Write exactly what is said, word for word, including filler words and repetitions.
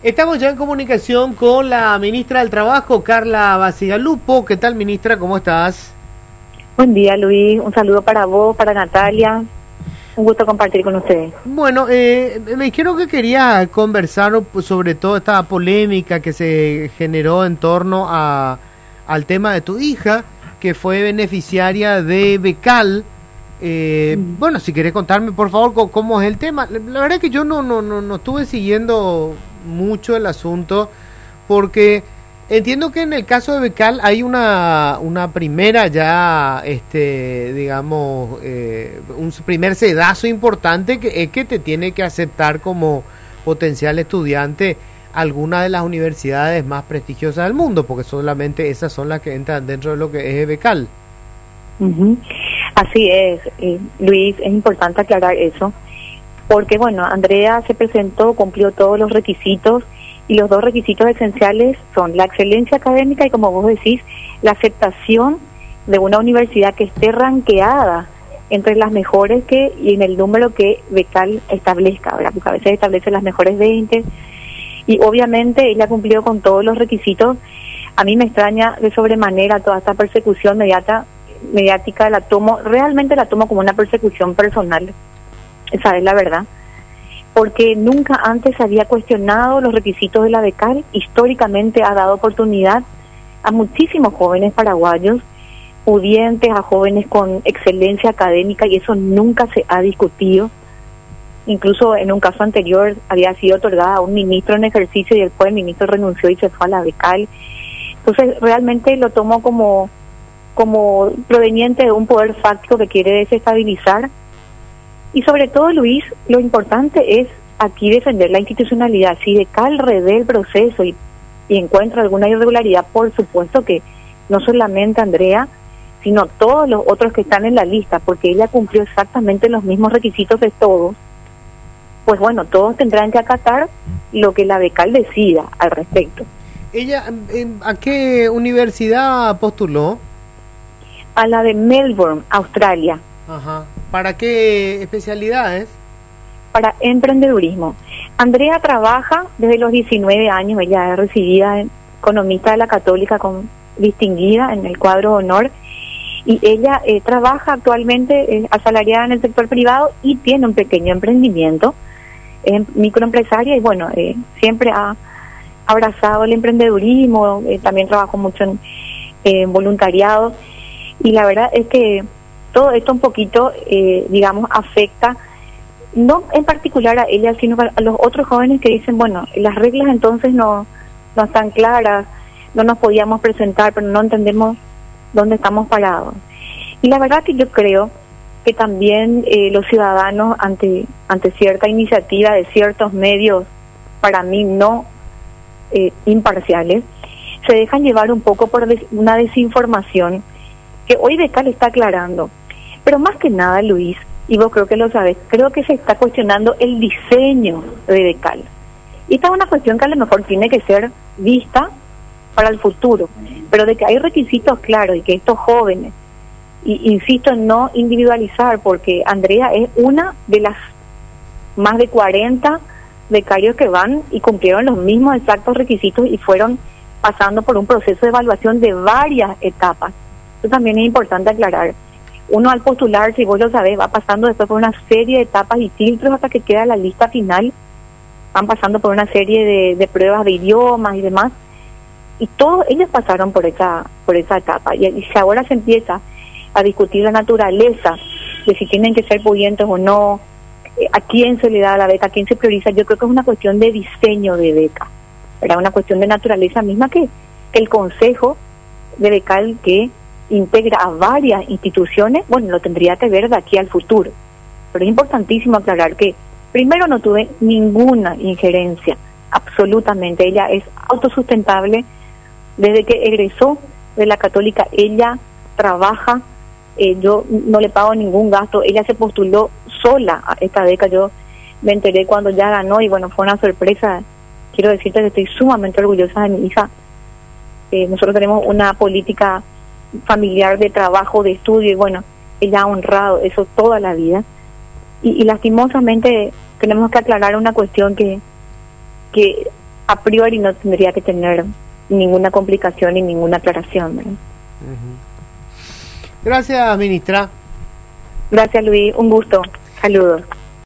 Estamos ya en comunicación con la ministra del Trabajo, Carla Bacigalupo. ¿Qué tal, ministra? ¿Cómo estás? Buen día, Luis. Un saludo para vos, para Natalia. Un gusto compartir con ustedes. Bueno, eh, me dijeron que quería conversar sobre toda esta polémica que se generó en torno a, al tema de tu hija, que fue beneficiaria de Becal. Eh, mm. Bueno, si querés contarme, por favor, cómo es el tema. La verdad es que yo no, no, no, no estuve siguiendo mucho el asunto, porque entiendo que en el caso de Becal hay una una primera ya, este digamos, eh, un primer sedazo importante que es que te tiene que aceptar como potencial estudiante alguna de las universidades más prestigiosas del mundo, porque solamente esas son las que entran dentro de lo que es Becal. Uh-huh. Así es, eh, Luis, es importante aclarar eso, porque bueno, Andrea se presentó, cumplió todos los requisitos, y los dos requisitos esenciales son la excelencia académica y, como vos decís, la aceptación de una universidad que esté ranqueada entre las mejores que y en el número que Becal establezca, ¿verdad? Porque a veces establece las mejores veinte, y obviamente ella cumplió con todos los requisitos. A mí me extraña de sobremanera toda esta persecución mediata, mediática, la tomo, realmente la tomo como una persecución personal, esa es la verdad, porque nunca antes había cuestionado los requisitos de la Becal. Históricamente ha dado oportunidad a muchísimos jóvenes paraguayos, pudientes, a jóvenes con excelencia académica, y eso nunca se ha discutido. Incluso en un caso anterior había sido otorgada a un ministro en ejercicio y después el ministro renunció y se fue a la Becal. Entonces realmente lo tomo como, como proveniente de un poder fáctico que quiere desestabilizar. Y sobre todo, Luis, lo importante es aquí defender la institucionalidad. Si Becal revé el proceso y, y encuentra alguna irregularidad, por supuesto que no solamente Andrea, sino todos los otros que están en la lista, porque ella cumplió exactamente los mismos requisitos de todos, pues bueno, todos tendrán que acatar lo que la Becal decida al respecto. ¿Ella a qué universidad postuló? A la de Melbourne, Australia. Ajá. ¿Para qué especialidades? Para emprendedurismo. Andrea trabaja desde los diecinueve años, ella es recibida economista de la Católica con distinguida en el cuadro honor, y ella eh, trabaja actualmente eh, asalariada en el sector privado y tiene un pequeño emprendimiento, es microempresaria, y bueno, eh, siempre ha abrazado el emprendedurismo, eh, también trabajó mucho en, eh, en voluntariado, y la verdad es que todo esto un poquito, eh, digamos, afecta, no en particular a ella, sino a los otros jóvenes que dicen, bueno, las reglas entonces no, no están claras, no nos podíamos presentar, pero no entendemos dónde estamos parados. Y la verdad que yo creo que también eh, los ciudadanos, ante, ante cierta iniciativa de ciertos medios, para mí no eh, imparciales, se dejan llevar un poco por des- una desinformación que hoy Becal está aclarando. Pero más que nada, Luis, y vos creo que lo sabes, creo que se está cuestionando el diseño de Becal. Y esta es una cuestión que a lo mejor tiene que ser vista para el futuro, pero de que hay requisitos claros y que estos jóvenes, y insisto en no individualizar, porque Andrea es una de las más de cuarenta becarios que van y cumplieron los mismos exactos requisitos y fueron pasando por un proceso de evaluación de varias etapas. Eso también es importante aclarar. Uno al postular, si vos lo sabés, va pasando después por una serie de etapas y filtros hasta que queda la lista final. Van pasando por una serie de, de pruebas de idiomas y demás. Y todos ellos pasaron por esa por esa etapa. Y, y si ahora se empieza a discutir la naturaleza de si tienen que ser pudientes o no, eh, a quién se le da la beca, a quién se prioriza, yo creo que es una cuestión de diseño de beca. Era una cuestión de naturaleza misma que, que el Consejo de Becal, que integra a varias instituciones, bueno, lo tendría que ver de aquí al futuro. Pero es importantísimo aclarar que primero no tuve ninguna injerencia, absolutamente. Ella es autosustentable. Desde que egresó de la Católica, ella trabaja, eh, yo no le pago ningún gasto, ella se postuló sola a esta beca. Yo me enteré cuando ya ganó y bueno, fue una sorpresa. Quiero decirte que estoy sumamente orgullosa de mi hija. Eh, nosotros tenemos una política familiar de trabajo, de estudio, y bueno, ella ha honrado eso toda la vida. Y, y lastimosamente tenemos que aclarar una cuestión que, que a priori no tendría que tener ninguna complicación ni ninguna aclaración, ¿verdad? Uh-huh. Gracias, ministra. Gracias, Luis. Un gusto. Saludos.